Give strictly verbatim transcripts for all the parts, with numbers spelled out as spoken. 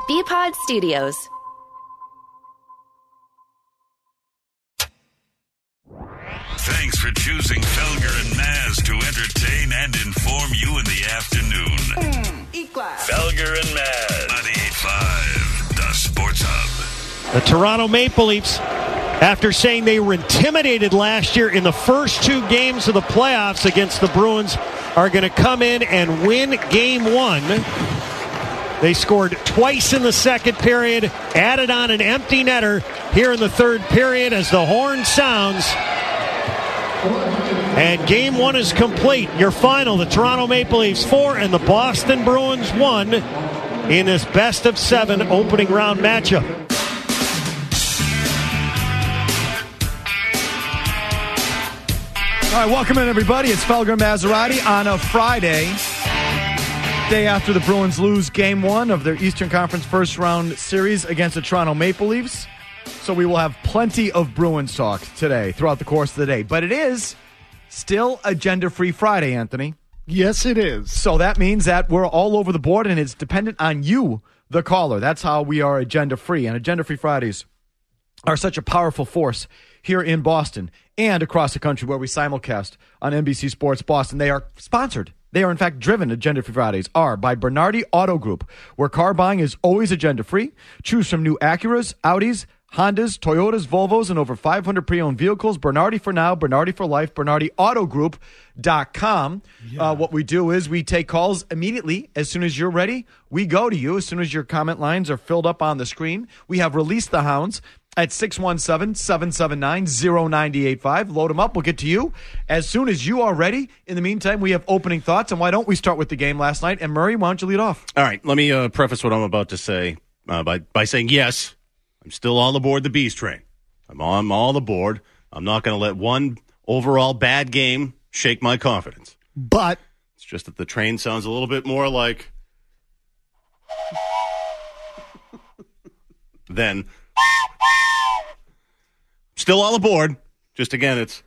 B-Pod Studios. Thanks for choosing Felger and Maz to entertain and inform you in the afternoon. Mm, E-Class. Felger and Maz. ninety-eight point five, the Sports Hub. The Toronto Maple Leafs, after saying they were intimidated last year in the first two games of the playoffs against the Bruins, are going to come in and win game one. They scored twice in the second period, added on an empty netter here in the third period as the horn sounds. And game one is complete. Your final, the Toronto Maple Leafs four and the Boston Bruins one in this best of seven opening round matchup. All right, welcome in, everybody. It's Felger and Maserati on a Friday, day after the Bruins lose game one of their Eastern Conference first round series against the Toronto Maple Leafs. So we will have plenty of Bruins talk today throughout the course of the day. But it is still Agenda-Free Friday, Anthony. Yes, it is. So that means that we're all over the board, and it's dependent on you, the caller. That's how we are agenda-free. And Agenda-Free Fridays are such a powerful force here in Boston and across the country where we simulcast on N B C Sports Boston. They are sponsored. They are, in fact, driven. Agenda-Free Fridays are by Bernardi Auto Group, where car buying is always agenda-free. Choose from new Acuras, Audis, Hondas, Toyotas, Volvos, and over five hundred pre-owned vehicles. Bernardi for now, Bernardi for life, Bernardi Auto Group dot com. Yeah. Uh, what we do is we take calls immediately. As soon as you're ready, we go to you. As soon as your comment lines are filled up on the screen, we have released the hounds at six one seven, seven seven nine, zero nine eight five. Load them up. We'll get to you as soon as you are ready. In the meantime, we have opening thoughts. And why don't we start with the game last night? And Murray, why don't you lead off? All right. Let me uh, preface what I'm about to say uh, by, by saying, yes, I'm still all aboard the Beast train. I'm all, I'm all aboard. I'm not going to let one overall bad game shake my confidence. But it's just that the train sounds a little bit more like than still all aboard. Just again, it's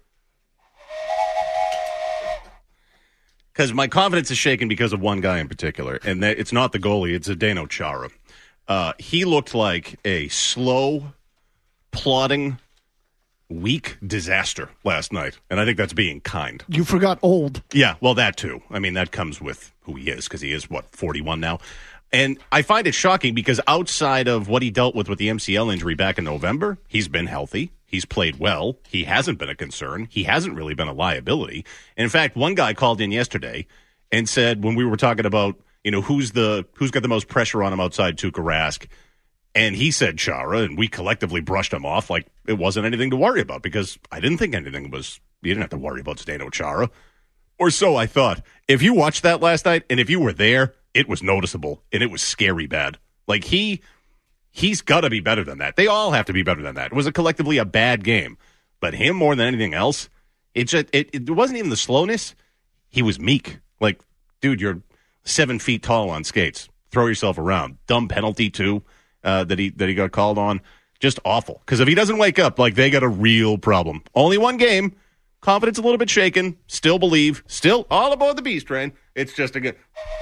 because my confidence is shaken because of one guy in particular, and that it's not the goalie. It's Zdeno Chara. Uh, he looked like a slow, plodding, weak disaster last night, and I think that's being kind. You forgot old. Yeah, well, that too. I mean, that comes with who he is, because he is, what, forty-one now? And I find it shocking because outside of what he dealt with with the M C L injury back in November, he's been healthy. He's played well. He hasn't been a concern. He hasn't really been a liability. And in fact, one guy called in yesterday and said, when we were talking about, you know, who's the who's got the most pressure on him outside Tuukka Rask, and he said Chara, and we collectively brushed him off like it wasn't anything to worry about, because I didn't think anything was, you didn't have to worry about Zdeno Chara. Or so I thought. If you watched that last night, and if you were there, it was noticeable, and it was scary bad. Like, he, he's got to be better than that. They all have to be better than that. It was a collectively a bad game. But him more than anything else, it just, it, it wasn't even the slowness. He was meek. Like, dude, you're seven feet tall on skates. Throw yourself around. Dumb penalty, too, uh, that he that he got called on. Just awful. Because if he doesn't wake up, like, they got a real problem. Only one game. Confidence a little bit shaken. Still believe. Still all aboard the Beast train. It's just a good...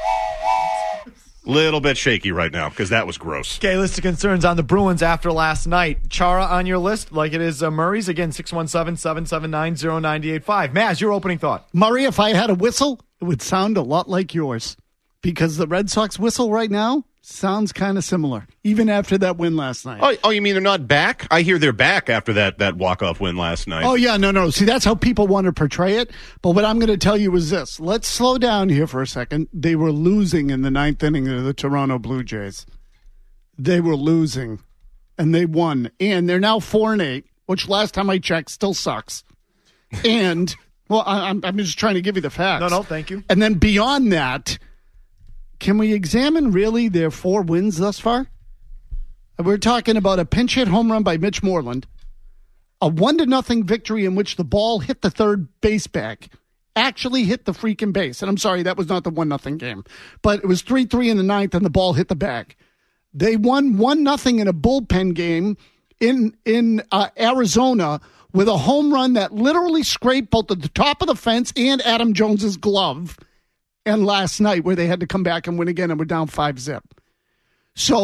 little bit shaky right now because that was gross. Okay, list of concerns on the Bruins after last night. Chara on your list, like it is uh, Murray's. Again, six one seven, seven seven nine, zero nine eight five. Maz, your opening thought. Murray, if I had a whistle, it would sound a lot like yours, because the Red Sox whistle right now sounds kind of similar, even after that win last night. Oh, oh, you mean they're not back? I hear they're back after that, that walk-off win last night. Oh, yeah, no, no. See, that's how people want to portray it. But what I'm going to tell you is this. Let's slow down here for a second. They were losing in the ninth inning to the Toronto Blue Jays. They were losing, and they won. And they're now four and eight, which last time I checked still sucks. And, well, I, I'm, I'm just trying to give you the facts. No, no, thank you. And then beyond that, can we examine really their four wins thus far? We're talking about a pinch hit home run by Mitch Moreland, a one to nothing victory in which the ball hit the third base bag, actually hit the freaking base. And I'm sorry, that was not the one nothing game, but it was three three in the ninth and the ball hit the bag. They won one nothing in a bullpen game in in uh, Arizona with a home run that literally scraped both at the top of the fence and Adam Jones's glove. And last night where they had to come back and win again and we're down five zip. So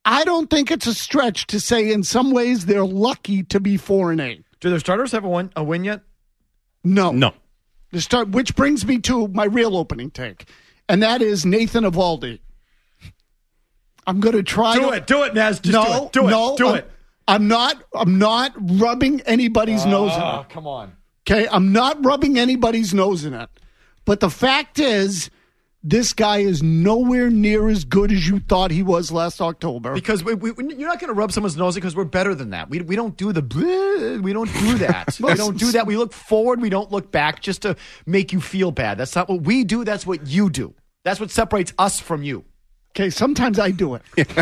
I don't think it's a stretch to say in some ways they're lucky to be four and eight. Do their starters have a win, a win yet? No. No. The start, which brings me to my real opening take, and that is Nathan Eovaldi. I'm going to try Do to, it. Do it, Naz. Just no, do it. Do no, it. Do I'm, it. I'm not. I'm not rubbing anybody's nose in Oh, it. come on. Okay, I'm not rubbing anybody's nose in it. But the fact is, this guy is nowhere near as good as you thought he was last October. Because we, we, you're not going to rub someone's nose because we're better than that. We we don't do the bleh, we don't do that. we don't do that. We look forward. We don't look back just to make you feel bad. That's not what we do. That's what you do. That's what separates us from you. Okay, sometimes I do it.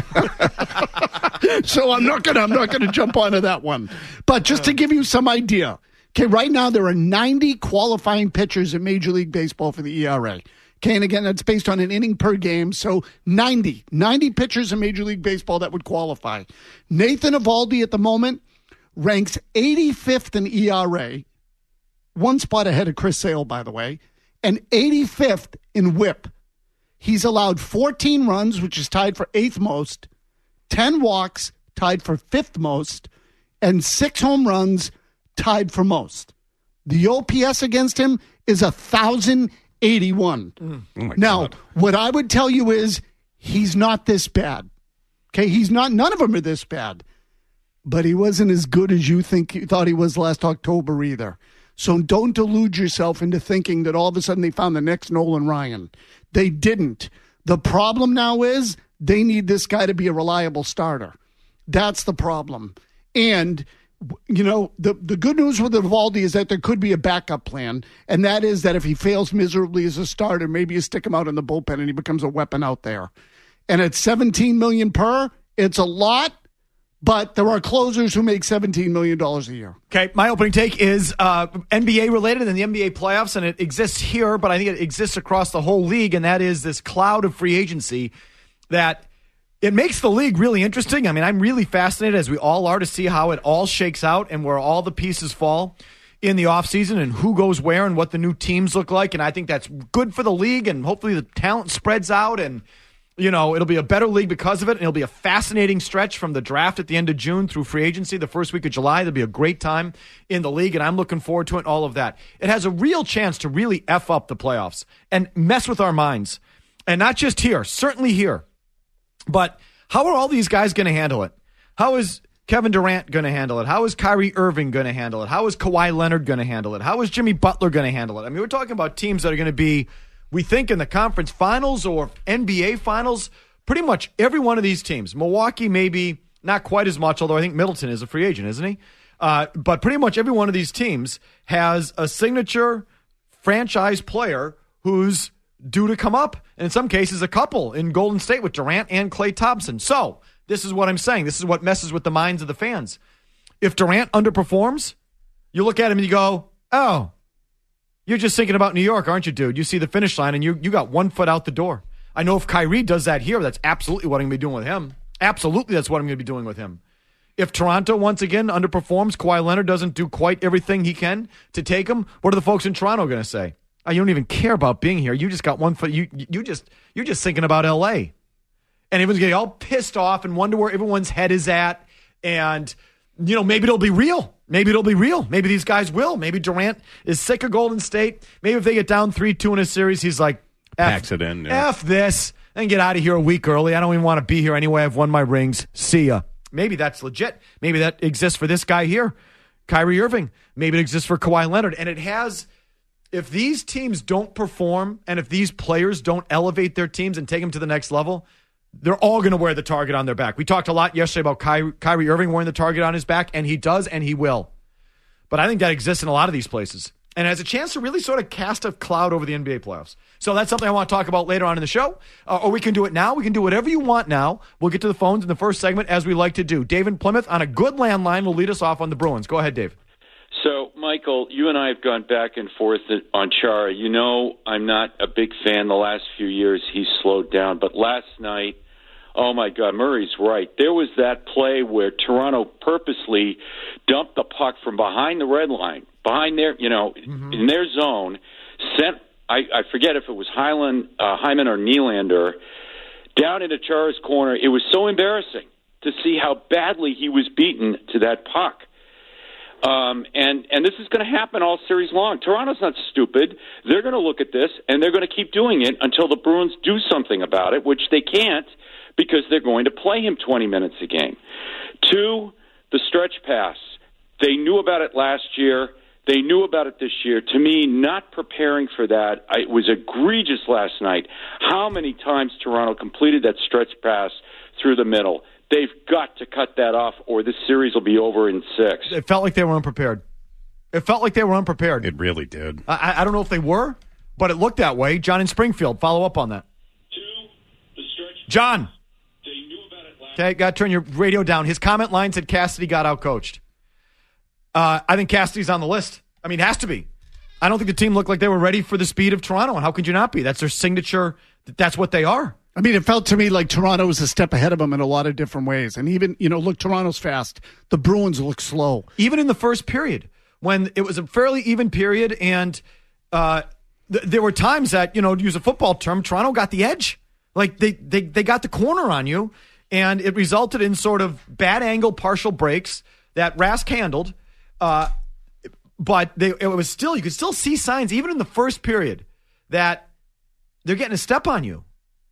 So I'm not gonna I'm not gonna jump onto that one. But just to give you some idea, okay, right now there are ninety qualifying pitchers in Major League Baseball for the E R A. Okay, and again, that's based on an inning per game. So ninety, ninety pitchers in Major League Baseball that would qualify. Nathan Eovaldi at the moment ranks eighty-fifth in E R A, one spot ahead of Chris Sale, by the way, and eighty-fifth in whip. He's allowed fourteen runs, which is tied for eighth most, ten walks, tied for fifth most, and six home runs, tied for most. The O P S against him is one thousand eighty-one. Mm. Oh my now, God. what I would tell you is he's not this bad. Okay, he's not, none of them are this bad. But he wasn't as good as you think you thought he was last October either. So don't delude yourself into thinking that all of a sudden they found the next Nolan Ryan. They didn't. The problem now is they need this guy to be a reliable starter. That's the problem. And, you know, the, the good news with Eovaldi is that there could be a backup plan, and that is that if he fails miserably as a starter, maybe you stick him out in the bullpen and he becomes a weapon out there. And at seventeen million dollars per, it's a lot, but there are closers who make seventeen million dollars a year. Okay, my opening take is uh, N B A related and the N B A playoffs, and it exists here, but I think it exists across the whole league, and that is this cloud of free agency that it makes the league really interesting. I mean, I'm really fascinated, as we all are, to see how it all shakes out and where all the pieces fall in the offseason and who goes where and what the new teams look like, and I think that's good for the league, and hopefully the talent spreads out, and you know, it'll be a better league because of it, and it'll be a fascinating stretch from the draft at the end of June through free agency the first week of July. There'll be a great time in the league, and I'm looking forward to it and all of that. It has a real chance to really F up the playoffs and mess with our minds. And not just here, certainly here. But how are all these guys going to handle it? How is Kevin Durant going to handle it? How is Kyrie Irving going to handle it? How is Kawhi Leonard going to handle it? How is Jimmy Butler going to handle it? I mean, we're talking about teams that are going to be, we think, in the conference finals or N B A finals. Pretty much every one of these teams. Milwaukee maybe not quite as much, although I think Middleton is a free agent, isn't he? Uh, but pretty much every one of these teams has a signature franchise player who's due to come up, and in some cases a couple in Golden State with Durant and Klay Thompson. So this is what I'm saying. This is what messes with the minds of the fans. If Durant underperforms, you look at him and you go, oh, you're just thinking about New York, aren't you, dude? You see the finish line and you you got one foot out the door. I know if Kyrie does that here, that's absolutely what I'm going to be doing with him. Absolutely that's what I'm going to be doing with him. If Toronto once again underperforms, Kawhi Leonard doesn't do quite everything he can to take him, what are the folks in Toronto going to say? Oh, you don't even care about being here. You just got one foot. You you just you're just thinking about L A. And everyone's getting all pissed off and wonder where everyone's head is at. And you know, maybe it'll be real. Maybe it'll be real. Maybe these guys will. Maybe Durant is sick of Golden State. Maybe if they get down three two in a series, he's like, Packs it in. Yeah. F this and get out of here a week early. I don't even want to be here anyway. I've won my rings. See ya. Maybe that's legit. Maybe that exists for this guy here, Kyrie Irving. Maybe it exists for Kawhi Leonard. And it has, if these teams don't perform and if these players don't elevate their teams and take them to the next level, they're all going to wear the target on their back. We talked a lot yesterday about Kyrie, Kyrie Irving wearing the target on his back, and he does, and he will. But I think that exists in a lot of these places and has a chance to really sort of cast a cloud over the N B A playoffs. So that's something I want to talk about later on in the show, uh, or we can do it now. We can do whatever you want now. We'll get to the phones in the first segment, as we like to do. Dave in Plymouth on a good landline will lead us off on the Bruins. Go ahead, Dave. So, Michael, you and I have gone back and forth on Chara. You know I'm not a big fan. The last few years he's slowed down. But last night, oh, my God, Murray's right. There was that play where Toronto purposely dumped the puck from behind the red line, behind their, you know, mm-hmm. in their zone, sent, I, I forget if it was Hyland, uh, Hyman or Nylander, down into Chara's corner. It was so embarrassing. to see how badly he was beaten to that puck. Um, and, and this is going to happen all series long. Toronto's not stupid. They're going to look at this, and they're going to keep doing it until the Bruins do something about it, which they can't because they're going to play him twenty minutes a game. Two, the stretch pass. They knew about it last year. They knew about it this year. To me, not preparing for that, I, it was egregious last night. How many times Toronto completed that stretch pass through the middle? They've got to cut that off, or this series will be over in six. It felt like they were unprepared. It felt like they were unprepared. It really did. I, I don't know if they were, but it looked that way. John in Springfield, follow up on that. Two, the stretch. John. They knew about it last. Okay, got to turn your radio down. His comment line said Cassidy got outcoached. Uh, I think Cassidy's on the list. I mean, has to be. I don't think the team looked like they were ready for the speed of Toronto, and how could you not be? That's their signature. That's what they are. I mean, it felt to me like Toronto was a step ahead of them in a lot of different ways. And even, you know, look, Toronto's fast. The Bruins look slow. Even in the first period, when it was a fairly even period, and uh, th- there were times that, you know, to use a football term, Toronto got the edge. Like, they, they, they got the corner on you, and it resulted in sort of bad angle partial breaks that Rask handled. Uh, but they, it was still, you could still see signs, even in the first period, that they're getting a step on you.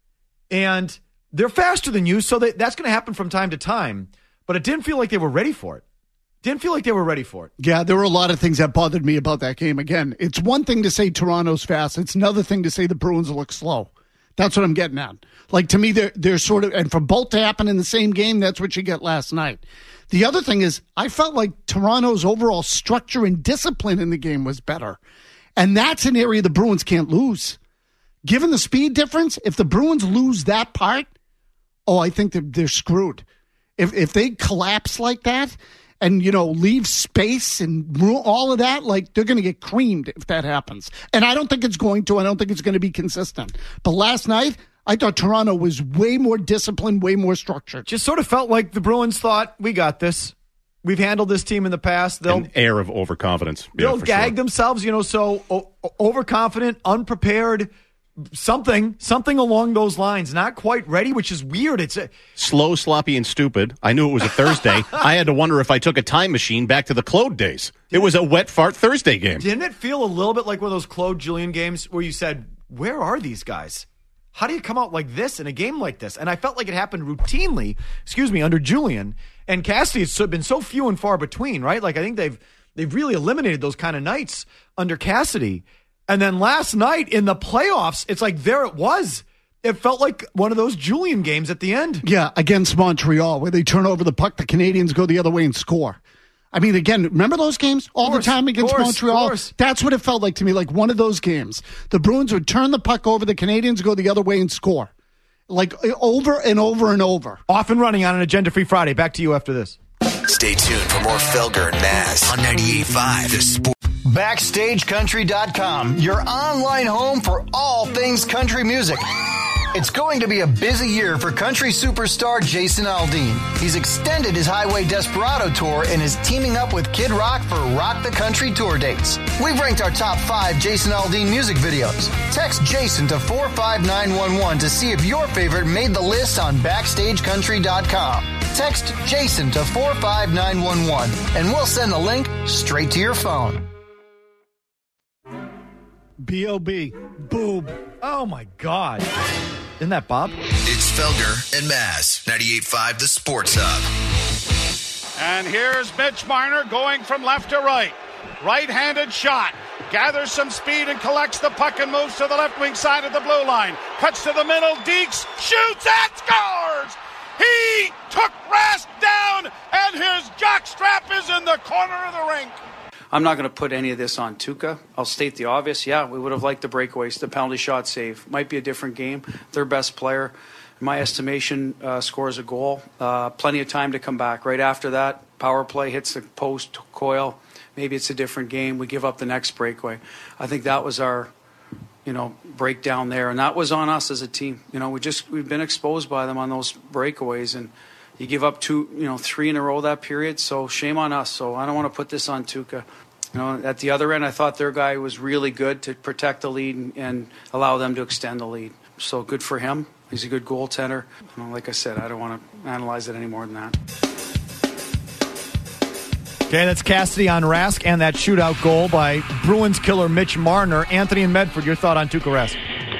And they're faster than you, so they, that's going to happen from time to time. But it didn't feel like they were ready for it. Didn't feel like they were ready for it. Yeah, there were a lot of things that bothered me about that game. Again, it's one thing to say Toronto's fast. It's another thing to say the Bruins look slow. That's what I'm getting at. Like, to me, they're, they're sort of, and for both to happen in the same game, that's what you get last night. The other thing is, I felt like Toronto's overall structure and discipline in the game was better. And that's an area the Bruins can't lose. Given the speed difference, if the Bruins lose that part, oh, I think they're, they're screwed. If if they collapse like that and, you know, leave space and all of that, like, they're going to get creamed if that happens. And I don't think it's going to. I don't think it's going to be consistent. But last night, I thought Toronto was way more disciplined, way more structured. Just sort of felt like the Bruins thought, we got this. We've handled this team in the past. They'll, An air of overconfidence. They'll yeah, gag sure. themselves, you know, so o- overconfident, unprepared, something, something along those lines. Not quite ready, which is weird. It's a, Slow, sloppy, and stupid. I knew it was a Thursday. I had to wonder if I took a time machine back to the Claude days. It was a wet fart Thursday game. Didn't it feel a little bit like one of those Claude Julien games where you said, where are these guys? How do you come out like this in a game like this? And I felt like it happened routinely, excuse me, under Julien. And Cassidy has been so few and far between, right? Like, I think they've they've really eliminated those kind of nights under Cassidy. And then last night in the playoffs, it's like there it was. It felt like one of those Julien games at the end. Yeah, against Montreal, where they turn over the puck, the Canadians go the other way and score. I mean, again, remember those games all course, the time against course, Montreal? course. That's what it felt like to me, like one of those games. The Bruins would turn the puck over, the Canadians go the other way and score. Like over and over and over. Off and running on an Agenda-Free Friday. Back to you after this. Stay tuned for more Felger and Maz on ninety-eight point five The Sport. Backstage Country dot com, your online home for all things country music. It's going to be a busy year for country superstar Jason Aldean. He's extended his Highway Desperado tour and is teaming up with Kid Rock for Rock the Country tour dates. We've ranked our top five Jason Aldean music videos. Text Jason to four five nine one one to see if your favorite made the list on Backstage Country dot com. Text Jason to four five nine one one and we'll send the link straight to your phone. B O B Boob. Oh, my God. Isn't that Bob? It's Felger and Maz, ninety-eight point five The Sports Hub. And here's Mitch Marner going from left to right. Right-handed shot. Gathers some speed and collects the puck and moves to the left wing side of the blue line. Cuts to the middle. Deeks shoots and scores! He took Rask down, and his jockstrap is in the corner of the rink. I'm not going to put any of this on Tuukka. I'll state the obvious. Yeah, we would have liked the breakaways, the penalty shot save. Might be a different game. Their best player, in my estimation, uh, scores a goal. Uh, plenty of time to come back. Right after that, power play hits the post, coil. Maybe it's a different game. We give up the next breakaway. I think that was our, you know, breakdown there, and that was on us as a team. You know, we just we've been exposed by them on those breakaways, and you give up two, you know, three in a row that period. So shame on us. So I don't want to put this on Tuukka. You know, at the other end, I thought their guy was really good to protect the lead and, and allow them to extend the lead. So good for him. He's a good goaltender. You know, like I said, I don't want to analyze it any more than that. Okay, that's Cassidy on Rask and that shootout goal by Bruins killer Mitch Marner. Anthony and Medford, your thought on Tuukka Rask?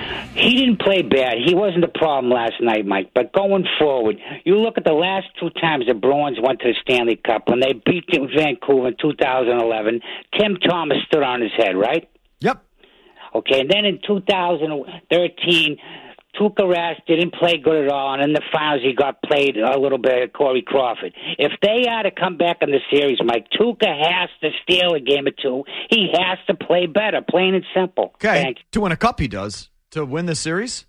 He didn't play bad. He wasn't the problem last night, Mike. But going forward, you look at the last two times the Bruins went to the Stanley Cup. When they beat Vancouver in two thousand eleven, Tim Thomas stood on his head, right? Yep. Okay, and then in two thousand thirteen, Tuukka Rask didn't play good at all, and in the finals he got played a little bit at Corey Crawford. If they are to come back in the series, Mike, Tuukka has to steal a game or two. He has to play better, plain and simple. Okay, Thanks. To win a cup he does. To win the series?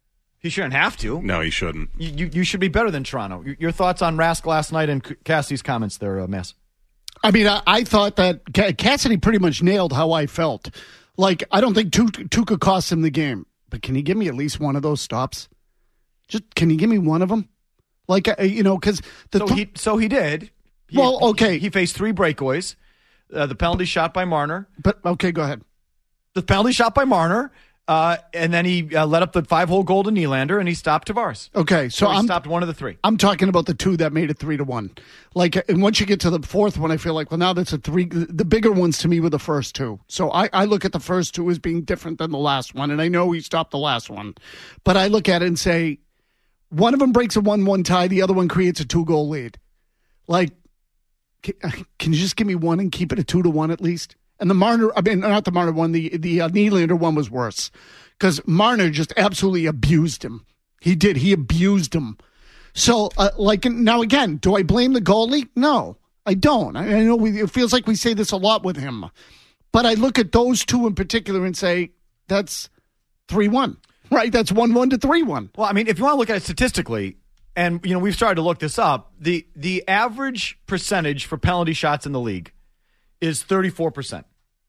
He shouldn't have to. No, he shouldn't. You, you, you should be better than Toronto. Your, your thoughts on Rask last night and Cassidy's comments there, uh, Mass? I mean, I, I thought that Cassidy pretty much nailed how I felt. Like, I don't think Tuukka cost him the game. But can he give me at least one of those stops? Just can he give me one of them? Like, uh, you know, because the so th- he so he did. He, well, okay, he, he faced three breakaways. Uh, the penalty shot by Marner. But okay, go ahead. The penalty shot by Marner, uh, and then he uh, let up the five-hole goal to Nylander, and he stopped Tavares. Okay, so, so he I'm stopped one of the three. I'm talking about the two that made it three to one. Like, and once you get to the fourth one, I feel like, well, now that's a three. The bigger ones to me were the first two. So I, I look at the first two as being different than the last one, and I know he stopped the last one, but I look at it and say, one of them breaks a one-one tie, the other one creates a two-goal lead. Like, can, can you just give me one and keep it a two to one at least? And the Marner, I mean, not the Marner one, the the uh, Nylander one was worse because Marner just absolutely abused him. He did. He abused him. So, uh, like, now again, do I blame the goalie? No, I don't. I, I know we, it feels like we say this a lot with him. But I look at those two in particular and say, that's three one, right? That's one one to three one. Well, I mean, if you want to look at it statistically, and, you know, we've started to look this up, the the average percentage for penalty shots in the league is thirty-four percent.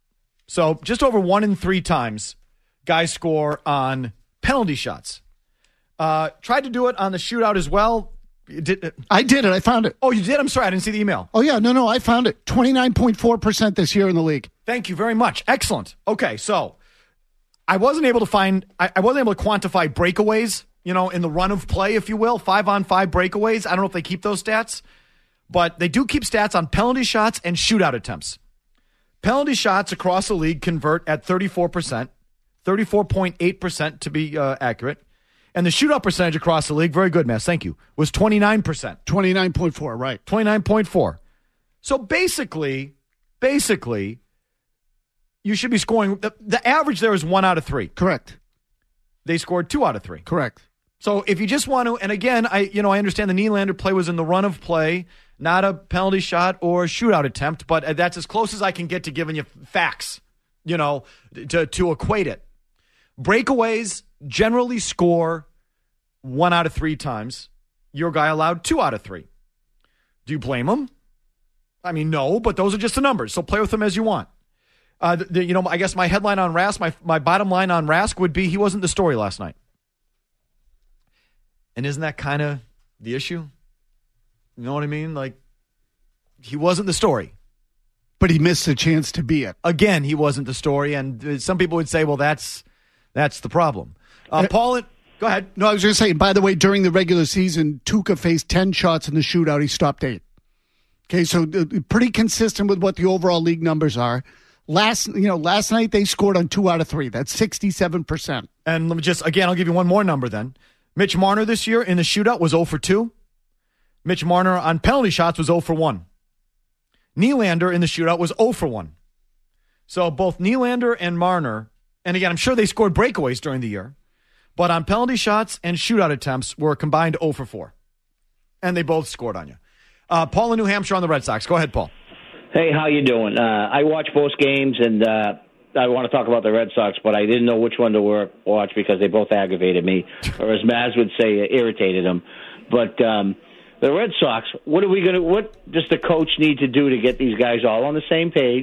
So just over one in three times guys score on penalty shots. Uh, tried to do it on the shootout as well. Did, I did it. I found it. Oh, you did? I'm sorry. I didn't see the email. Oh, yeah. No, no. I found it. twenty-nine point four percent this year in the league. Thank you very much. Excellent. Okay, so I wasn't able to find, I, I wasn't able to quantify breakaways, you know, in the run of play, if you will, five-on-five breakaways. I don't know if they keep those stats, but they do keep stats on penalty shots and shootout attempts. Penalty shots across the league convert at thirty-four percent, thirty-four point eight percent to be uh, accurate. And the shootout percentage across the league, very good, Mass, thank you, was twenty-nine percent. twenty-nine point four, right. twenty-nine point four. So basically, basically, you should be scoring, the, the average there is one out of three. Correct. They scored two out of three. Correct. So if you just want to, and again, I you know I understand the Nylander play was in the run of play, not a penalty shot or a shootout attempt, but that's as close as I can get to giving you facts, you know, to, to equate it. Breakaways generally score one out of three times. Your guy allowed two out of three. Do you blame him? I mean, no, but those are just the numbers, so play with them as you want. Uh, the, the, you know, I guess my headline on Rask, my my bottom line on Rask would be he wasn't the story last night. And isn't that kind of the issue? You know what I mean? Like, he wasn't the story. But he missed a chance to be it. Again, he wasn't the story, and some people would say, well, that's that's the problem. Uh, Paul, go ahead. No, I was just saying, by the way, during the regular season, Tuukka faced ten shots in the shootout. He stopped eight. Okay, so uh, pretty consistent with what the overall league numbers are. Last, you know, last night they scored on two out of three. That's sixty-seven percent. And let me just, again, I'll give you one more number then. Mitch Marner this year in the shootout was zero for two. Mitch Marner on penalty shots was zero for one. Nylander in the shootout was zero for one. So both Nylander and Marner, and again, I'm sure they scored breakaways during the year, but on penalty shots and shootout attempts were combined zero for four. And they both scored on you. Uh, Paul in New Hampshire on the Red Sox. Go ahead, Paul. Hey, how you doing? Uh, I watch both games, and uh, I want to talk about the Red Sox, but I didn't know which one to work, watch because they both aggravated me, or as Maz would say, irritated him. But um, the Red Sox, what are we going to? What does the coach need to do to get these guys all on the same page?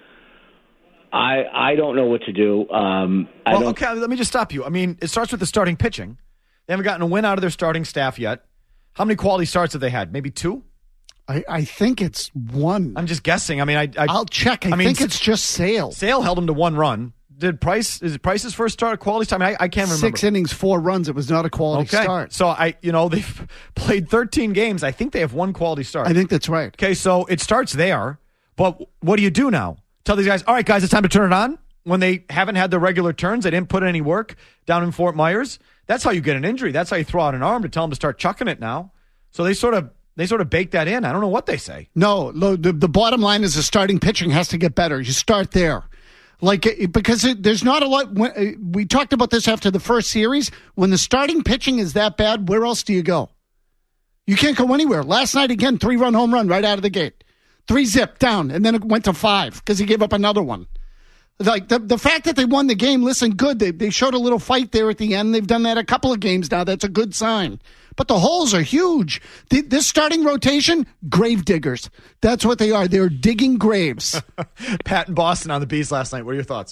I I don't know what to do. Um, I well, don't, okay, let me just stop you. I mean, it starts with the starting pitching. They haven't gotten a win out of their starting staff yet. How many quality starts have they had? Maybe two? I, I think it's one. I'm just guessing. I mean, I, I I'll check. I, I mean, think it's just Sale. Sale held them to one run. did Price, is it Price's first start a quality start? I mean, I, I can't remember. Six innings, four runs. It was not a quality okay. start. So, I, you know, they've played thirteen games. I think they have one quality start. I think that's right. Okay, so it starts there. But what do you do now? Tell these guys, all right, guys, it's time to turn it on? When they haven't had the regular turns, they didn't put in any work down in Fort Myers. That's how you get an injury. That's how you throw out an arm to tell them to start chucking it now. So they sort of they sort of bake that in. I don't know what they say. No, the, the bottom line is the starting pitching has to get better. You start there. Like, because it, there's not a lot. When, we talked about this after the first series. When the starting pitching is that bad, where else do you go? You can't go anywhere. Last night, again, three-run home run right out of the gate. Three zip down, and then it went to five because he gave up another one. Like, the, the fact that they won the game, listen, good. They, they showed a little fight there at the end. They've done that a couple of games now. That's a good sign. But the holes are huge. The, this starting rotation, grave diggers. That's what they are. They're digging graves. Pat in Boston on the Bees last night. What are your thoughts?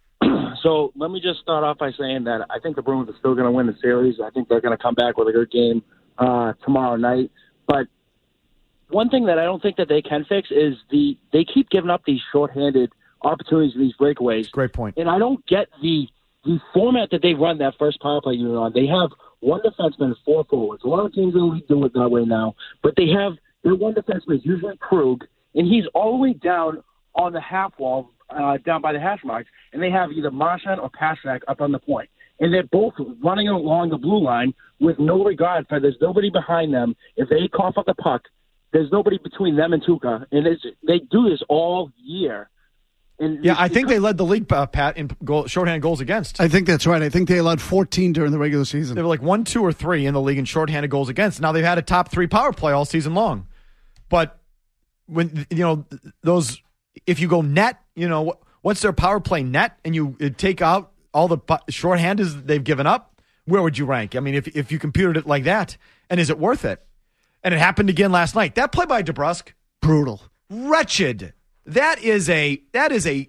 So let me just start off by saying that I think the Bruins are still going to win the series. I think they're going to come back with a good game uh, tomorrow night. But one thing that I don't think that they can fix is the they keep giving up these shorthanded opportunities, these breakaways. Great point. And I don't get the the format that they run that first power play unit on. They have one defenseman and four forwards. A lot of teams in the league do it that way now. But they have their one defenseman is usually Krug, and he's all the way down on the half wall, uh, down by the hash marks, and they have either Marchand or Pastrnak up on the point. And they're both running along the blue line with no regard for there's nobody behind them. If they cough up the puck, there's nobody between them and Tuukka. And it's, they do this all year. And yeah, I think they led the league, uh, Pat, in goal, shorthanded goals against. I think that's right. I think they allowed fourteen during the regular season. They were like one, two, or three in the league in shorthanded goals against. Now they've had a top three power play all season long. But when you know those, if you go net, you know what's their power play net, and you take out all the shorthanders they've given up, where would you rank? I mean, if if you computed it like that, and is it worth it? And it happened again last night. That play by DeBrusk, brutal, wretched. That is a that is a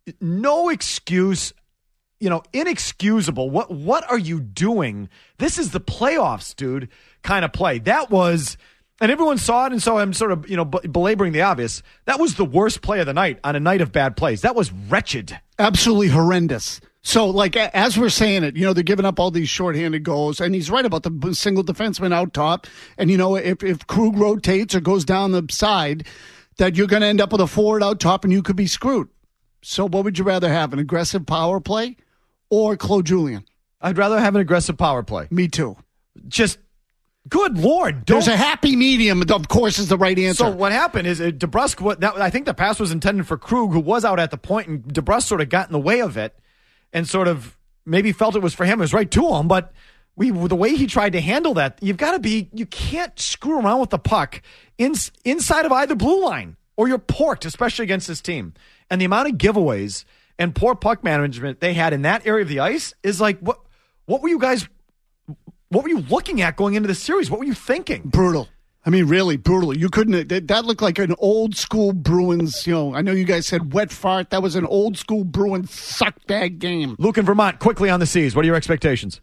no excuse, you know, inexcusable. What what are you doing? This is the playoffs, dude, kind of play. That was, and everyone saw it, and so I'm sort of, you know, belaboring the obvious. That was the worst play of the night on a night of bad plays. That was wretched. Absolutely horrendous. So, like, as we're saying it, you know, they're giving up all these shorthanded goals, and he's right about the single defenseman out top. And, you know, if, if Krug rotates or goes down the side, that you're going to end up with a forward out top and you could be screwed. So what would you rather have, an aggressive power play or Claude Julien? I'd rather have an aggressive power play. Me too. Just, good Lord. There's a happy medium, of course, is the right answer. So what happened is uh, DeBrusk, what, that, I think the pass was intended for Krug, who was out at the point, and DeBrusk sort of got in the way of it and sort of maybe felt it was for him. It was right to him, but we the way he tried to handle that, you've got to be, you can't screw around with the puck in, inside of either blue line, or you're porked, especially against this team. And the amount of giveaways and poor puck management they had in that area of the ice is like, what what were you guys, what were you looking at going into the series? What were you thinking? Brutal. I mean, really brutal. You couldn't, that looked like an old school Bruins, you know, I know you guys said wet fart. That was an old school Bruins suck bag game. Luke in Vermont, quickly on the C's. What are your expectations?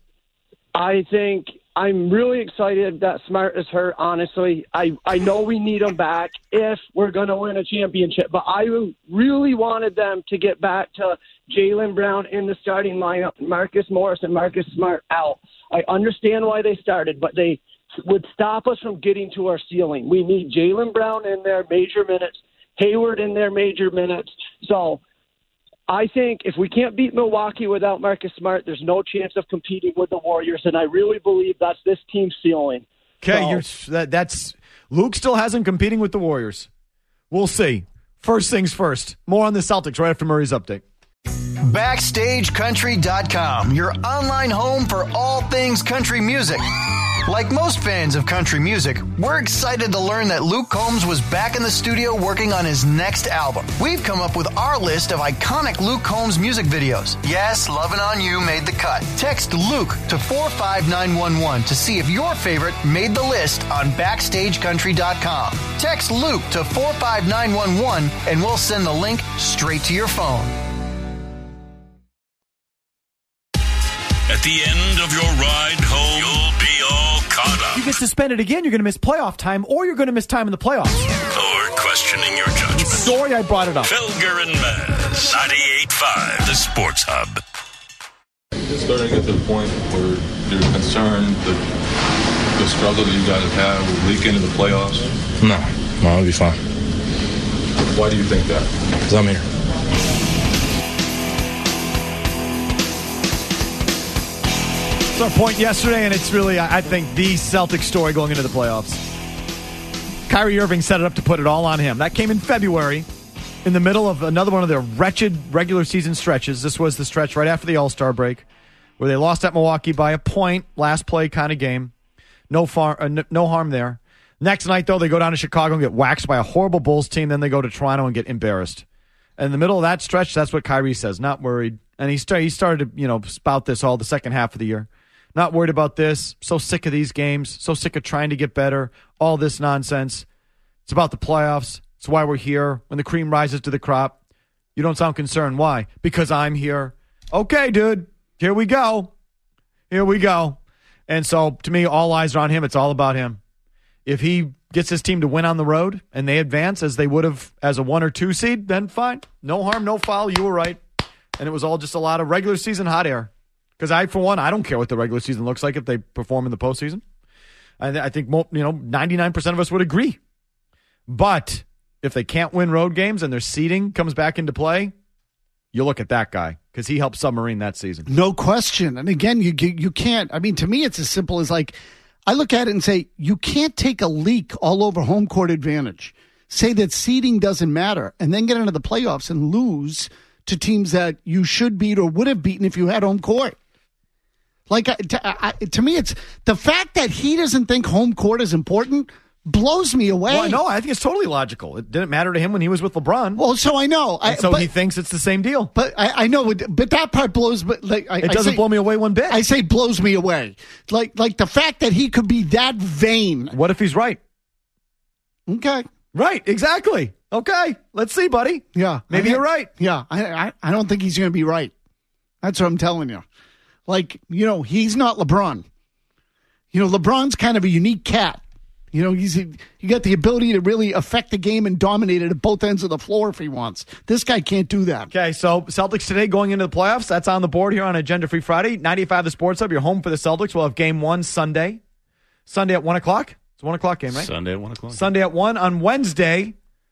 I think I'm really excited that Smart is hurt, honestly. I, I know we need him back if we're going to win a championship, but I really wanted them to get back to Jaylen Brown in the starting lineup, Marcus Morris and Marcus Smart out. I understand why they started, but they would stop us from getting to our ceiling. We need Jaylen Brown in their major minutes, Hayward in their major minutes. So I think if we can't beat Milwaukee without Marcus Smart, there's no chance of competing with the Warriors, and I really believe that's this team's ceiling. Okay, so, you're, that, that's Luke still has him competing with the Warriors. We'll see. First things first. More on the Celtics right after Murray's update. Backstage Country dot com, your online home for all things country music. Like most fans of country music, we're excited to learn that Luke Combs was back in the studio working on his next album. We've come up with our list of iconic Luke Combs music videos. Yes, Lovin' On You made the cut. Text Luke to four five nine one one to see if your favorite made the list on Backstage Country dot com. Text Luke to four five nine one one and we'll send the link straight to your phone. At the end of your ride home, you'll be all caught up. You get suspended again, you're going to miss playoff time, or you're going to miss time in the playoffs. Or questioning your judgment. Sorry I brought it up. Felger and Maz. ninety-eight point five, the Sports Hub. It's starting to get to the point where you're concerned that the struggle that you guys have will leak into the playoffs? No, no, I'll be fine. Why do you think that? Because I'm here. It's our point yesterday, and it's really, I think, the Celtics story going into the playoffs. Kyrie Irving set it up to put it all on him. That came in February, in the middle of another one of their wretched regular season stretches. This was the stretch right after the All-Star break, where they lost at Milwaukee by a point, last play kind of game. No, far, uh, no harm there. Next night, though, they go down to Chicago and get waxed by a horrible Bulls team. Then they go to Toronto and get embarrassed. And in the middle of that stretch, that's what Kyrie says, not worried. And he, start, he started to, you know, spout this all the second half of the year. Not worried about this. So sick of these games. So sick of trying to get better. All this nonsense. It's about the playoffs. It's why we're here. When the cream rises to the crop, you don't sound concerned. Why? Because I'm here. Okay, dude. Here we go. Here we go. And so, to me, all eyes are on him. It's all about him. If he gets his team to win on the road and they advance as they would have as a one or two seed, then fine. No harm, no foul. You were right. And it was all just a lot of regular season hot air. Because I, for one, I don't care what the regular season looks like if they perform in the postseason. I, I think you know ninety-nine percent of us would agree. But if they can't win road games and their seeding comes back into play, you look at that guy because he helped submarine that season. No question. And again, you you can't. I mean, to me, it's as simple as like I look at it and say you can't take a leak all over home court advantage. Say that seeding doesn't matter, and then get into the playoffs and lose to teams that you should beat or would have beaten if you had home court. Like, to, I, to me, it's the fact that he doesn't think home court is important blows me away. Well, no, I think it's totally logical. It didn't matter to him when he was with LeBron. Well, so I know. I, and so but, he thinks it's the same deal. But I, I know, but that part blows. But like, I, it doesn't I say, blow me away one bit. I say blows me away. Like, like the fact that he could be that vain. What if he's right? Okay. Right. Exactly. Okay. Let's see, buddy. Yeah. Maybe I, you're right. Yeah. I, I, I don't think he's going to be right. That's what I'm telling you. Like, you know, he's not LeBron. You know, LeBron's kind of a unique cat. You know, he's you got the ability to really affect the game and dominate it at both ends of the floor if he wants. This guy can't do that. Okay, so Celtics today going into the playoffs. That's on the board here on Agenda Free Friday. ninety-eight point five The Sports Hub. You're home for the Celtics. We'll have game one Sunday. Sunday at one o'clock. It's a one o'clock game, right? Sunday at one o'clock. Sunday at one. On Wednesday,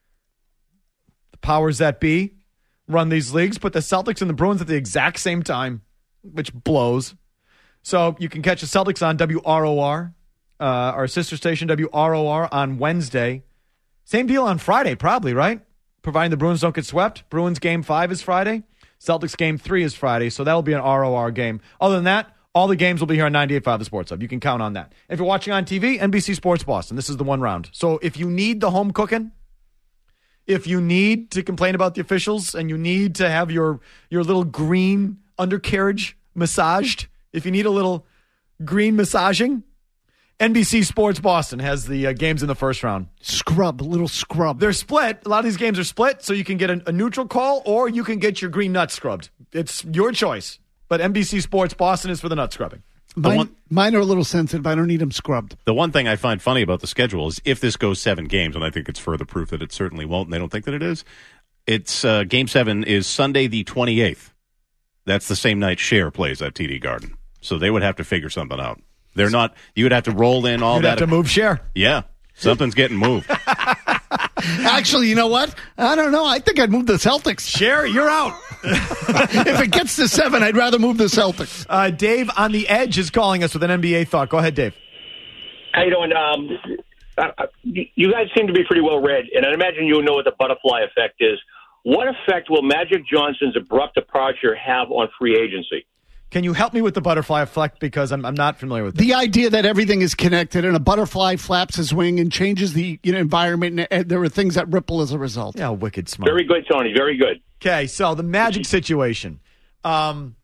the powers that be run these leagues, put the Celtics and the Bruins at the exact same time, which blows. So you can catch the Celtics on W R O R, uh, our sister station W R O R, on Wednesday. Same deal on Friday, probably, right? Providing the Bruins don't get swept. Bruins game five is Friday. Celtics game three is Friday, so that'll be an R O R game. Other than that, all the games will be here on ninety-eight point five The Sports Hub. You can count on that. If you're watching on T V, N B C Sports Boston. This is the one round. So if you need the home cooking, if you need to complain about the officials and you need to have your, your little green undercarriage massaged, if you need a little green massaging, N B C Sports Boston has the uh, games in the first round. Scrub, a little scrub. They're split. A lot of these games are split, so you can get a, a neutral call or you can get your green nuts scrubbed. It's your choice. But N B C Sports Boston is for the nut scrubbing. Mine, one, mine are a little sensitive. I don't need them scrubbed. The one thing I find funny about the schedule is if this goes seven games, and I think it's further proof that it certainly won't, and they don't think that it is, it's uh, game seven is Sunday the twenty-eighth. That's the same night Cher plays at T D Garden. So they would have to figure something out. They're not. You would have to roll in all You'd that. You'd have to move Cher. Yeah, something's getting moved. Actually, you know what? I don't know. I think I'd move the Celtics. Cher, you're out. If it gets to seven, I'd rather move the Celtics. Uh, Dave on the Edge is calling us with an N B A thought. Go ahead, Dave. How you doing? Um, uh, you guys seem to be pretty well read, and I imagine you know what the butterfly effect is. What effect will Magic Johnson's abrupt departure have on free agency? Can you help me with the butterfly effect because I'm I'm not familiar with it? The idea that everything is connected and a butterfly flaps his wing and changes the you know, environment, and, and there are things that ripple as a result. Yeah, wicked smart. Very good, Tony. Very good. Okay, so the Magic situation. Um,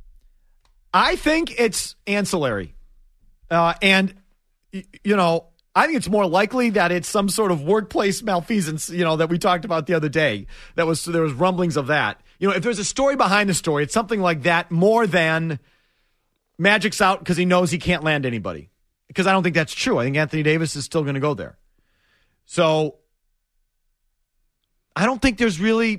I think it's ancillary. Uh, and, you know, I think it's more likely that it's some sort of workplace malfeasance, you know, that we talked about the other day. That was there was rumblings of that. You know, if there's a story behind the story, it's something like that more than Magic's out because he knows he can't land anybody. Because I don't think that's true. I think Anthony Davis is still going to go there. So I don't think there's really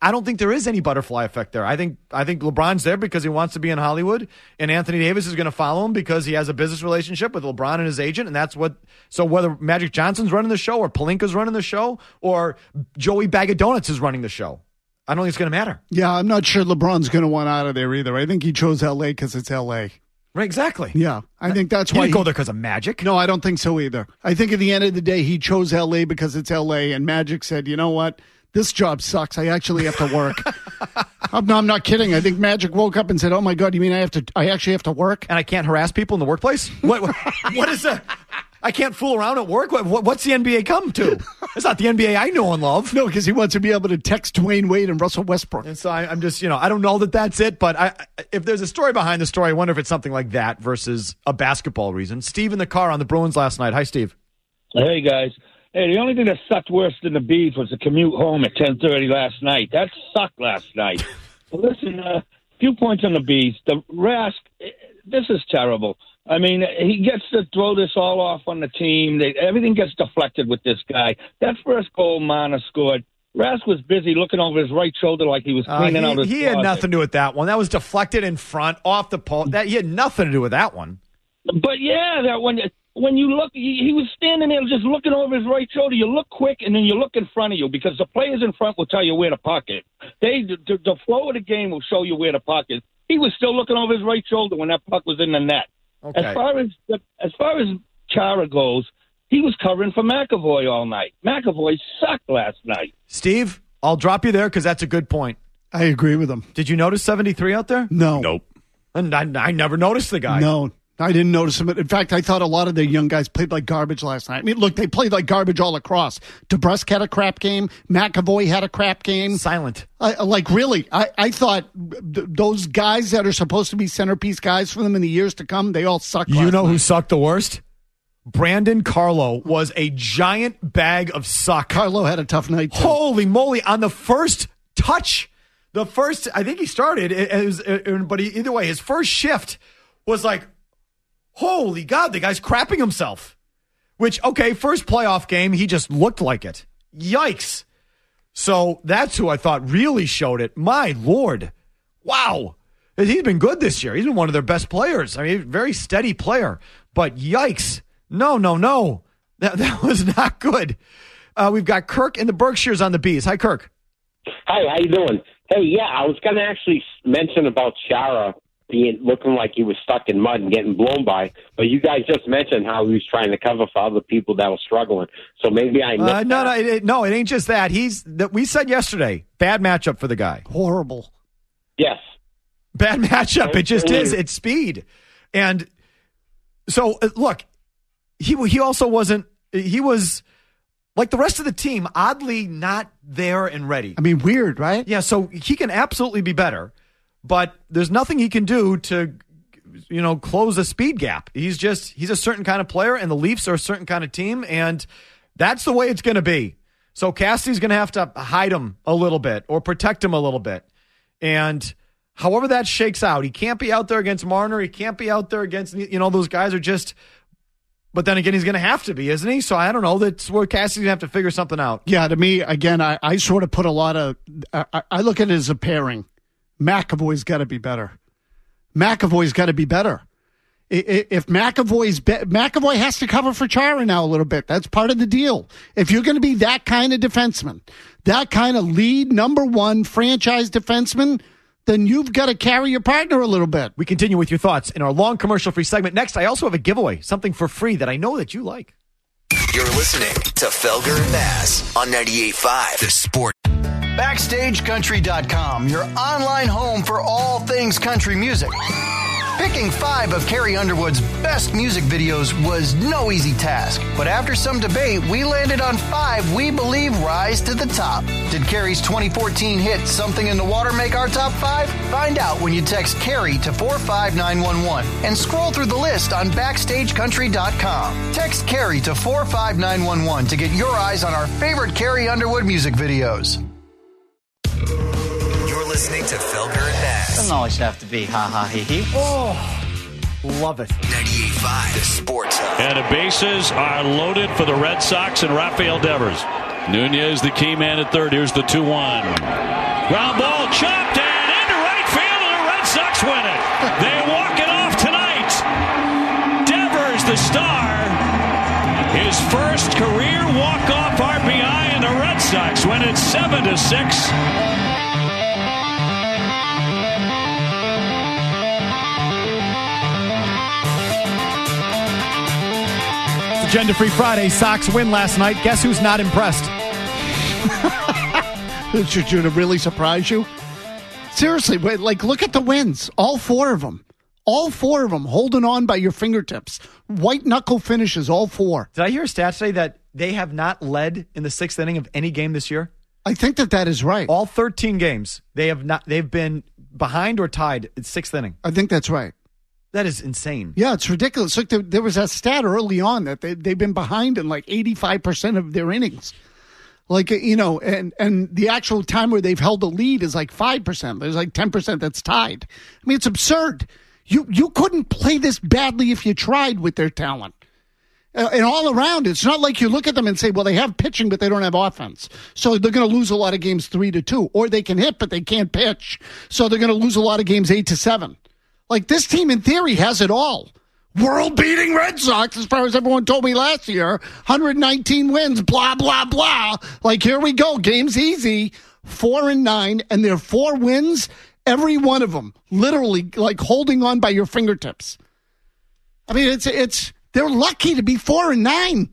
I don't think there is any butterfly effect there. I think I think LeBron's there because he wants to be in Hollywood, and Anthony Davis is going to follow him because he has a business relationship with LeBron and his agent, and that's what. So whether Magic Johnson's running the show, or Pelinka's running the show, or Joey Bag of Donuts is running the show, I don't think it's going to matter. Yeah, I'm not sure LeBron's going to want out of there either. I think he chose L A because it's L A. Right, exactly. Yeah, I think that's he why didn't he go there because of Magic. No, I don't think so either. I think at the end of the day, he chose L A because it's L A, and Magic said, you know what? This job sucks. I actually have to work. I'm, no, I'm not kidding. I think Magic woke up and said, oh, my God, you mean I have to? I actually have to work? And I can't harass people in the workplace? What What, what is that? I can't fool around at work? What, what, what's the N B A come to? It's not the N B A I know and love. No, because he wants to be able to text Dwayne Wade and Russell Westbrook. And so I, I'm just, you know, I don't know that that's it, but I, if there's a story behind the story, I wonder if it's something like that versus a basketball reason. Steve in the car on the Bruins last night. Hi, Steve. Hey, guys. Hey, the only thing that sucked worse than the beef was the commute home at ten thirty last night. That sucked last night. But listen, a uh, few points on the beef. The Rask, this is terrible. I mean, he gets to throw this all off on the team. They, everything gets deflected with this guy. That first goal Mana scored, Rask was busy looking over his right shoulder like he was cleaning uh, he, out his He had closet. nothing to do with that one. That was deflected in front, off the pole. That He had nothing to do with that one. But, yeah, that when, when you look, he, he was standing there just looking over his right shoulder. You look quick, and then you look in front of you because the players in front will tell you where the puck is. They, the, the flow of the game will show you where the puck is. He was still looking over his right shoulder when that puck was in the net. Okay. As far as the, as far as Chara goes, he was covering for McAvoy all night. McAvoy sucked last night. Steve, I'll drop you there because that's a good point. I agree with him. Did you notice seventy-three out there? No. Nope. And I, I never noticed the guy. No, I didn't notice him. In fact, I thought a lot of the young guys played like garbage last night. I mean, look, they played like garbage all across. DeBrusque had a crap game. McAvoy had a crap game. Silent. I, like, really, I, I thought th- those guys that are supposed to be centerpiece guys for them in the years to come, they all suck. You know night. who sucked the worst? Brandon Carlo was a giant bag of suck. Carlo had a tough night, too. Holy moly. On the first touch, the first, I think he started, it, it was, it, but he, either way, his first shift was like, holy God, the guy's crapping himself. Which, okay, first playoff game, he just looked like it. Yikes. So that's who I thought really showed it. My Lord. Wow. He's been good this year. He's been one of their best players. I mean, very steady player. But yikes. No, no, no. That, that was not good. Uh, we've got Kirk in the Berkshires on the Bees. Hi, Kirk. Hi, how you doing? Hey, yeah, I was going to actually mention about Chara being looking like he was stuck in mud and getting blown by, but you guys just mentioned how he was trying to cover for other people that were struggling. So maybe I missed uh, no, that. no, it, no, it ain't just that. He's that we said yesterday, bad matchup for the guy. Horrible. Yes. Bad matchup. It just is. It's speed. And so, uh, look, he he also wasn't, he was, like the rest of the team, oddly not there and ready. I mean, weird, right? Yeah, so he can absolutely be better, but there's nothing he can do to, you know, close a speed gap. He's just, he's a certain kind of player, and the Leafs are a certain kind of team, and that's the way it's going to be. So Cassidy's going to have to hide him a little bit or protect him a little bit. And however that shakes out, he can't be out there against Marner. He can't be out there against, you know, those guys are just, but then again, he's going to have to be, isn't he? So I don't know. That's where Cassidy's going to have to figure something out. Yeah, to me, again, I, I sort of put a lot of, I, I look at it as a pairing. McAvoy's got to be better. McAvoy's got to be better. If McAvoy's be, McAvoy has to cover for Chara now a little bit. That's part of the deal. If you're going to be that kind of defenseman, that kind of lead number one franchise defenseman, then you've got to carry your partner a little bit. We continue with your thoughts in our long commercial-free segment. Next, I also have a giveaway, something for free that I know that you like. You're listening to Felger and Mass on ninety-eight point five The Sport. Backstage Country dot com, your online home for all things country music. Picking five of Carrie Underwood's best music videos was no easy task, but after some debate, we landed on five we believe rise to the top. Did Carrie's twenty fourteen hit Something in the Water make our top five? Find out when you text Carrie to four five nine one one and scroll through the list on Backstage Country dot com. Text Carrie to four five nine one one to get your eyes on our favorite Carrie Underwood music videos. You're listening to Felger and Mass. Doesn't always have to be ha ha he he. Oh, love it. ninety-eight point five The Sports Hub. And the bases are loaded for the Red Sox and Rafael Devers. Nunez, the key man at third. Here's the two one. Ground ball chopped and into right field, and the Red Sox win it. They walk it off tonight. Devers, the star, his first career walk-off R B I, and the Red Sox win it seven to six. Agenda-free Friday. Sox win last night. Guess who's not impressed? Should it really surprise you? Seriously, wait, like, look at the wins. All four of them. All four of them holding on by your fingertips. White knuckle finishes, all four. Did I hear a stat today that they have not led in the sixth inning of any game this year? I think that that is right. All thirteen games, they have not. They've been behind or tied in sixth inning. I think that's right. That is insane. Yeah, it's ridiculous. Look, there, there was a stat early on that they, they've been behind in like eighty-five percent of their innings. Like, you know, and, and the actual time where they've held the lead is like five percent. There's like ten percent that's tied. I mean, it's absurd. You you couldn't play this badly if you tried with their talent. Uh, and all around, it's not like you look at them and say, well, they have pitching, but they don't have offense. So they're going to lose a lot of games three to two. Or they can hit, but they can't pitch. So they're going to lose a lot of games eight to seven. Like, this team, in theory, has it all. World-beating Red Sox, as far as everyone told me last year. one hundred nineteen wins, blah, blah, blah. Like, here we go. Game's easy. Four and nine, and their four wins, every one of them, literally, like, holding on by your fingertips. I mean, it's it's they're lucky to be four and nine.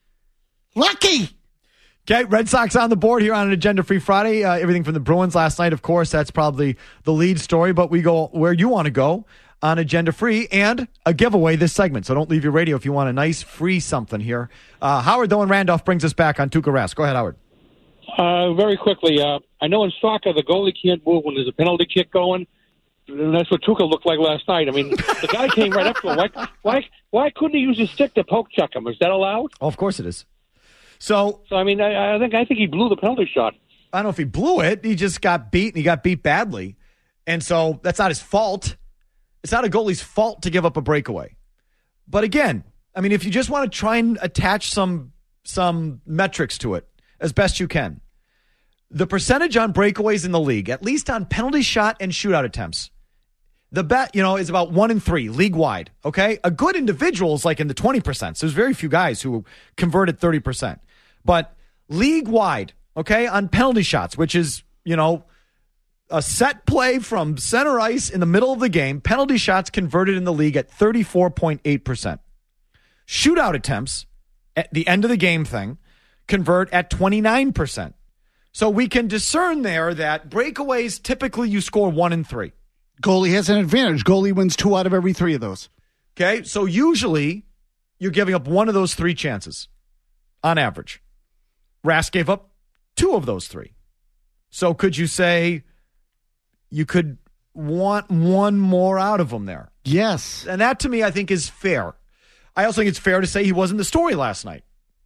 Lucky. Okay, Red Sox on the board here on an Agenda-free Friday. Uh, everything from the Bruins last night, of course, that's probably the lead story, but we go where you want to go on Agenda-free and a giveaway this segment. So don't leave your radio if you want a nice free something here. Uh, Howard, though, in Randolph brings us back on Tuukka Rask. Go ahead, Howard. Uh, very quickly, uh, I know in soccer the goalie can't move when there's a penalty kick going. And that's what Tuukka looked like last night. I mean, the guy came right up to him. Why, why, why couldn't he use his stick to poke check him? Is that allowed? Oh, of course it is. So, so I mean, I, I think I think he blew the penalty shot. I don't know if he blew it. He just got beat, and he got beat badly. And so that's not his fault. It's not a goalie's fault to give up a breakaway. But again, I mean, if you just want to try and attach some some metrics to it as best you can, the percentage on breakaways in the league, at least on penalty shot and shootout attempts, the bet, you know, is about one in three league-wide, okay? A good individual is like in the twenty percent. So there's very few guys who converted thirty percent. But league-wide, okay, on penalty shots, which is, you know, a set play from center ice in the middle of the game, penalty shots converted in the league at thirty-four point eight percent. Shootout attempts, at the end of the game thing, convert at twenty-nine percent. So we can discern there that breakaways, typically you score one in three. Goalie has an advantage. Goalie wins two out of every three of those. Okay, so usually you're giving up one of those three chances on average. Rask gave up two of those three. So could you say you could want one more out of him there? Yes. And that, to me, I think is fair. I also think it's fair to say he wasn't the story last night.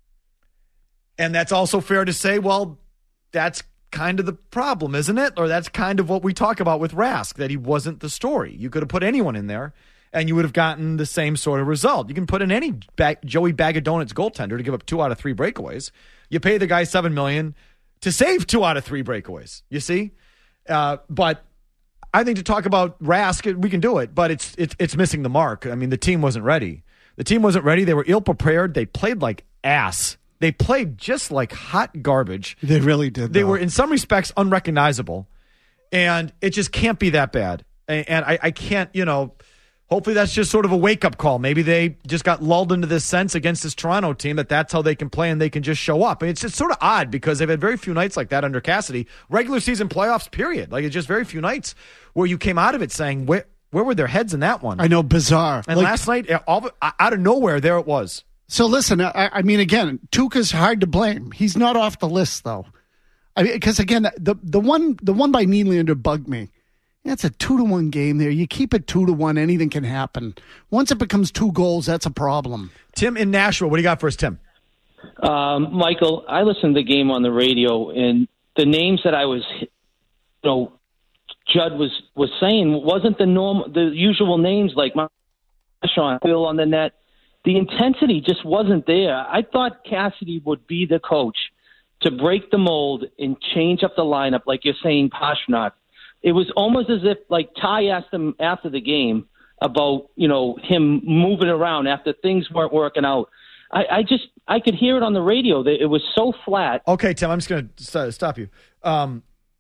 And that's also fair to say, well, that's kind of the problem, isn't it? Or that's kind of what we talk about with Rask, that he wasn't the story. You could have put anyone in there, and you would have gotten the same sort of result. You can put in any bag, Joey Bag of Donuts goaltender to give up two out of three breakaways. You pay the guy seven million dollars to save two out of three breakaways. You see? Uh, but I think to talk about Rask, we can do it, but it's, it's it's missing the mark. I mean, the team wasn't ready. The team wasn't ready. They were ill-prepared. They played like ass. They played just like hot garbage. They really did. They though. were, in some respects, unrecognizable. And it just can't be that bad. And, and I, I can't, you know, hopefully that's just sort of a wake-up call. Maybe they just got lulled into this sense against this Toronto team that that's how they can play and they can just show up. And it's just sort of odd because they've had very few nights like that under Cassidy. Regular season playoffs, period. Like, it's just very few nights where you came out of it saying, where, where were their heads in that one? I know, bizarre. And like, last night, all, out of nowhere, there it was. So listen, I, I mean, again, Tuukka's hard to blame. He's not off the list, though. I mean, because again, the the one the one by Nylander bugged me. That's a two to one game there. You keep it two to one, anything can happen. Once it becomes two goals, that's a problem. Tim in Nashville, what do you got for us, Tim? Um, Michael, I listened to the game on the radio, and the names that I was, you know, Judd was was saying wasn't the norm, the usual names like Marchand, Phil on the net. The intensity just wasn't there. I thought Cassidy would be the coach to break the mold and change up the lineup, like you're saying, Pastrnak. It was almost as if, like, Ty asked him after the game about, you know, him moving around after things weren't working out. I, I just, I could hear it on the radio. That it was so flat. Okay, Tim, I'm just going to stop you. Um,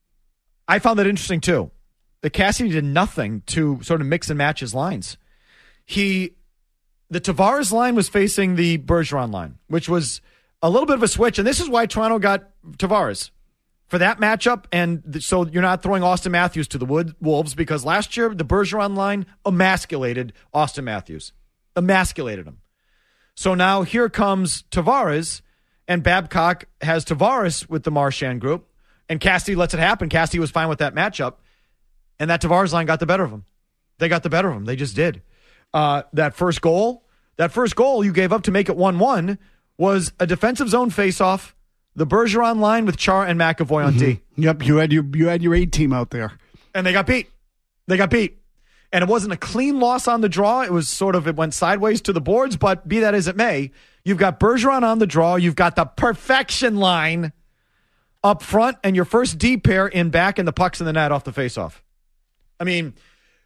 I found that interesting, too. That Cassidy did nothing to sort of mix and match his lines. He, the Tavares line was facing the Bergeron line, which was a little bit of a switch, and this is why Toronto got Tavares for that matchup, and th- so you're not throwing Austin Matthews to the wood, Wolves, because last year the Bergeron line emasculated Austin Matthews. Emasculated him. So now here comes Tavares, and Babcock has Tavares with the Marchand group, and Cassidy lets it happen. Cassidy was fine with that matchup, and that Tavares line got the better of him. They got the better of him. They just did. Uh, that first goal, that first goal you gave up to make it one one was a defensive zone faceoff, the Bergeron line with Char and McAvoy on mm-hmm. D. Yep, you had your you had your A team out there, and they got beat. They got beat, and it wasn't a clean loss on the draw. It was sort of it went sideways to the boards. But be that as it may, you've got Bergeron on the draw. You've got the perfection line up front, and your first D pair in back, and the puck's in the net off the faceoff. I mean,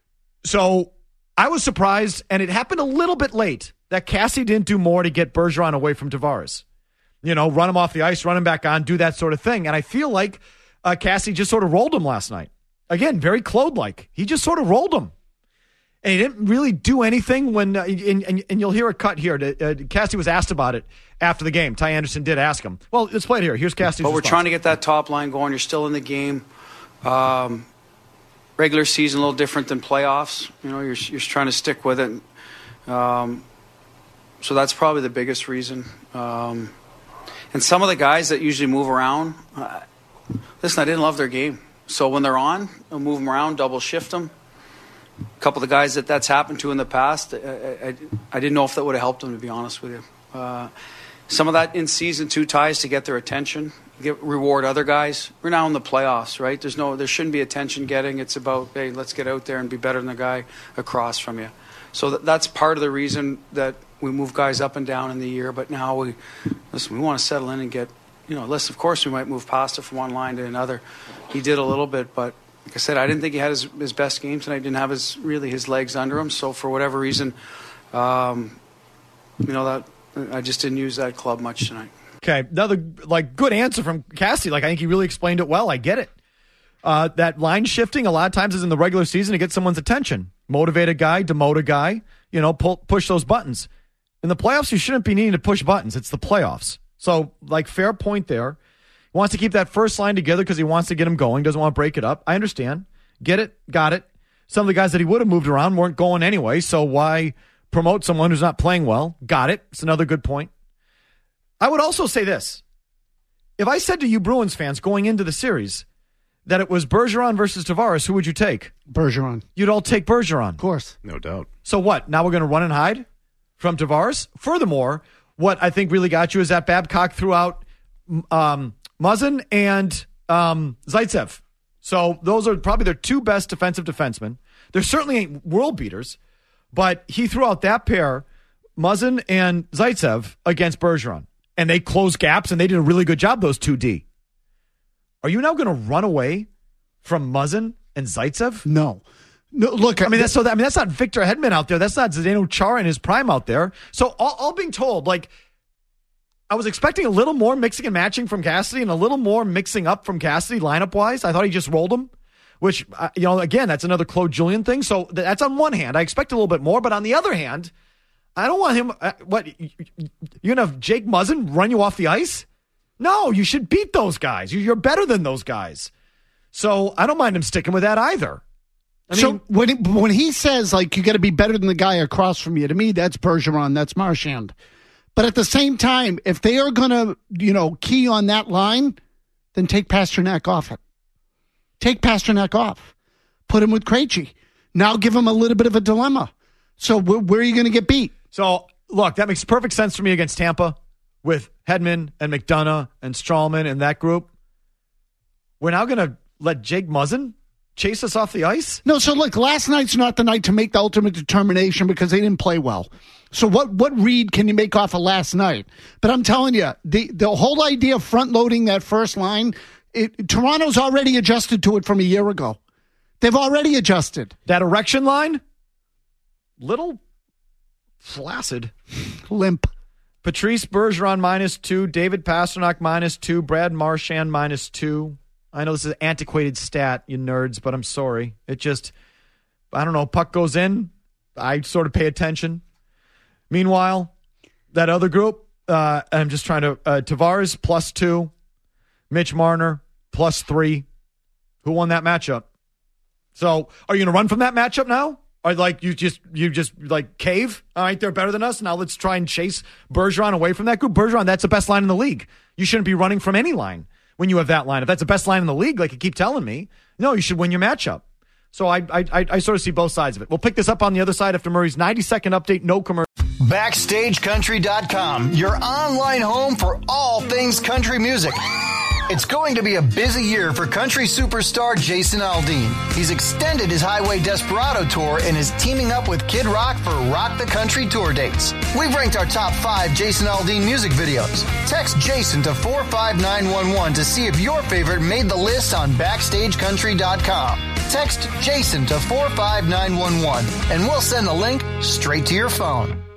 so I was surprised, and it happened a little bit late that Cassie didn't do more to get Bergeron away from Tavares. You know, run him off the ice, run him back on, do that sort of thing. And I feel like uh, Cassie just sort of rolled him last night. Again, very Claude-like. He just sort of rolled him. And he didn't really do anything when, uh, and, and, and you'll hear a cut here. Uh, Cassie was asked about it after the game. Ty Anderson did ask him. Well, let's play it here. Here's Cassie's But we're response. trying to get that top line going. You're still in the game. Um, regular season, a little different than playoffs. You know, you're, you're trying to stick with it. Um, so that's probably the biggest reason. Um, and some of the guys that usually move around, uh, listen, I didn't love their game. So when they're on, I'll move them around, double shift them. A couple of the guys that that's happened to in the past, I, I, I didn't know if that would have helped them, to be honest with you. Uh, some of that in season two ties to get their attention, get reward other guys. We're now in the playoffs, right? There's no, there shouldn't be attention getting. It's about, hey, let's get out there and be better than the guy across from you. So that, that's part of the reason that we move guys up and down in the year. But now we, listen, we want to settle in and get, you know, listen, of course we might move Pasta from one line to another. He did a little bit, but like I said, I didn't think he had his, his best game tonight. Didn't have his really his legs under him. So for whatever reason, um, you know, that I just didn't use that club much tonight. Okay, another like good answer from Cassie. Like I think he really explained it well. I get it. Uh, that line shifting a lot of times is in the regular season to get someone's attention. Motivate a guy, demote a guy. You know, pull, push those buttons. In the playoffs, you shouldn't be needing to push buttons. It's the playoffs. So, like, fair point there. He wants to keep that first line together because he wants to get him going. Doesn't want to break it up. I understand. Get it. Got it. Some of the guys that he would have moved around weren't going anyway, so why promote someone who's not playing well? Got it. It's another good point. I would also say this. If I said to you Bruins fans going into the series that it was Bergeron versus Tavares, who would you take? Bergeron. You'd all take Bergeron. Of course. No doubt. So what? Now we're going to run and hide from Tavares? Furthermore, what I think really got you is that Babcock threw out um, Muzzin and um, Zaitsev. So those are probably their two best defensive defensemen. They're certainly ain't world beaters, but he threw out that pair, Muzzin and Zaitsev, against Bergeron. And they closed gaps, and they did a really good job, those two D. Are you now going to run away from Muzzin and Zaitsev? No. No, look, I mean, that's so. That, I mean, that's not Victor Hedman out there. That's not Zdeno Chara in his prime out there. So, all, all being told, like, I was expecting a little more mixing and matching from Cassidy, and a little more mixing up from Cassidy lineup wise. I thought he just rolled him, which uh, you know, again, that's another Claude Julien thing. So that's on one hand. I expect a little bit more, but on the other hand, I don't want him. Uh, what you're gonna have Jake Muzzin run you off the ice? No, you should beat those guys. You're better than those guys. So I don't mind him sticking with that either. I so mean, when it, when he says, like, you got to be better than the guy across from you, to me, that's Bergeron, that's Marchand. But at the same time, if they are going to, you know, key on that line, then take Pastrnak off it. Take Pastrnak off. Put him with Krejci. Now give him a little bit of a dilemma. So where, where are you going to get beat? So, look, that makes perfect sense for me against Tampa with Hedman and McDonough and Stralman and that group. We're now going to let Jake Muzzin chase us off the ice? No, so look, last night's not the night to make the ultimate determination because they didn't play well. So what what read can you make off of last night? But I'm telling you, the, the whole idea of front-loading that first line, it, Toronto's already adjusted to it from a year ago. They've already adjusted. That erection line? Little flaccid. Limp. Patrice Bergeron minus two. David Pastrnak minus two. Brad Marchand minus two. I know this is an antiquated stat, you nerds, but I'm sorry. It just, I don't know, puck goes in. I sort of pay attention. Meanwhile, that other group, uh, I'm just trying to, uh, Tavares plus two. Mitch Marner plus three. Who won that matchup? So are you going to run from that matchup now? Or like you just you just like cave? All right, they're better than us. Now let's try and chase Bergeron away from that group. Bergeron, that's the best line in the league. You shouldn't be running from any line when you have that line. If that's the best line in the league, like you keep telling me, no, you should win your matchup. So I I I, I sort of see both sides of it. We'll pick this up on the other side after Murray's ninety-second update. No commercial. Backstage Country dot com, your online home for all things country music. It's going to be a busy year for country superstar Jason Aldean. He's extended his Highway Desperado tour and is teaming up with Kid Rock for Rock the Country tour dates. We've ranked our top five Jason Aldean music videos. Text Jason to four five nine one one to see if your favorite made the list on Backstage Country dot com. Text Jason to four five nine one one and we'll send the link straight to your phone.